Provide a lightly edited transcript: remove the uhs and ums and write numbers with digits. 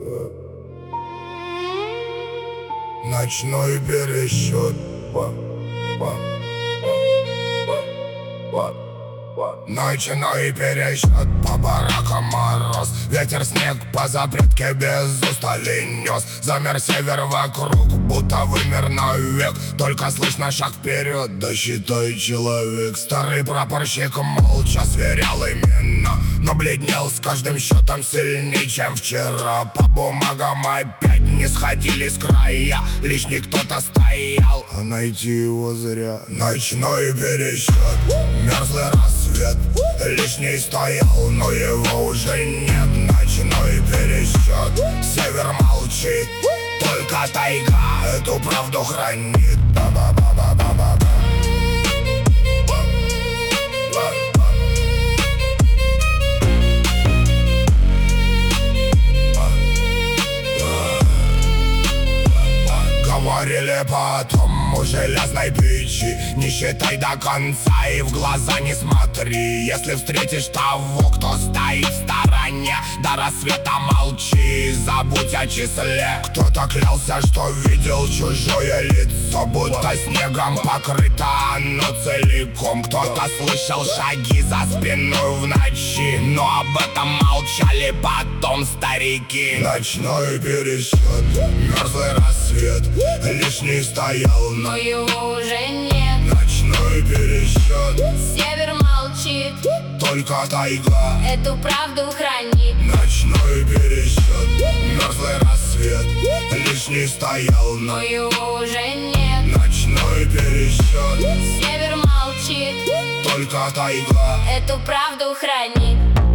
Ночной пересчет. Ночной пересчет, по баракам мороз. Ветер, снег по запретке без устали нес. Замер север вокруг, будто вымер навек. Только слышно шаг вперед, да считай человек. Старый прапорщик молча сверял имена, но бледнел с каждым счетом сильнее, чем вчера. По бумагам опять не сходили с края. Лишний кто-то стоял, а найти его зря. Ночной пересчет, мерзлый рассвет. Лишний стоял, но его уже нет. Ночной пересчет, север молчит. Только тайга эту правду хранит. Говорили потом у железной печи: не считай до конца и в глаза не смотри. Если встретишь того, кто стоит в стороне, до рассвета молчи, забудь о числе. Кто-то клялся, что видел чужое лицо, будто снегом покрыто оно целиком. Кто-то слышал шаги за спиной в ночи, но об этом молчали потом старики. Ночной пересчет, мерзлый рассвет. Лишний стоял, но его уже нет. Ночной пересчет, север молчит. Только тайга эту правду хранит. Ночной пересчет, мерзлый рассвет. Лишний стоял, но его уже нет. Ночной пересчет, север молчит. только тайга эту правду хранит.